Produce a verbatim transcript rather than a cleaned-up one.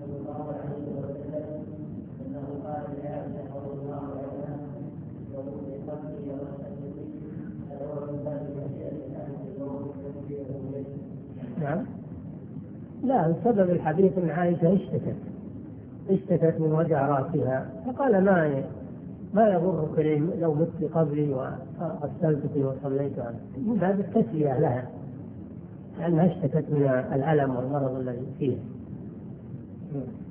صلى الله عليه وسلم انه قال لعائشه رضي الله عنها يقول بقلبي وسلمي هذا هو من باب مشيئه الله. نعم. لا، سبب الحديث ان عائشه اشتكت اشتكت من وجع راسها، فقال ما ما يضرك لو مت قبلي وغسلتك وصليت عنك، من باب التسليه لها لانها اشتكت من الالم والمرض الذي فيه.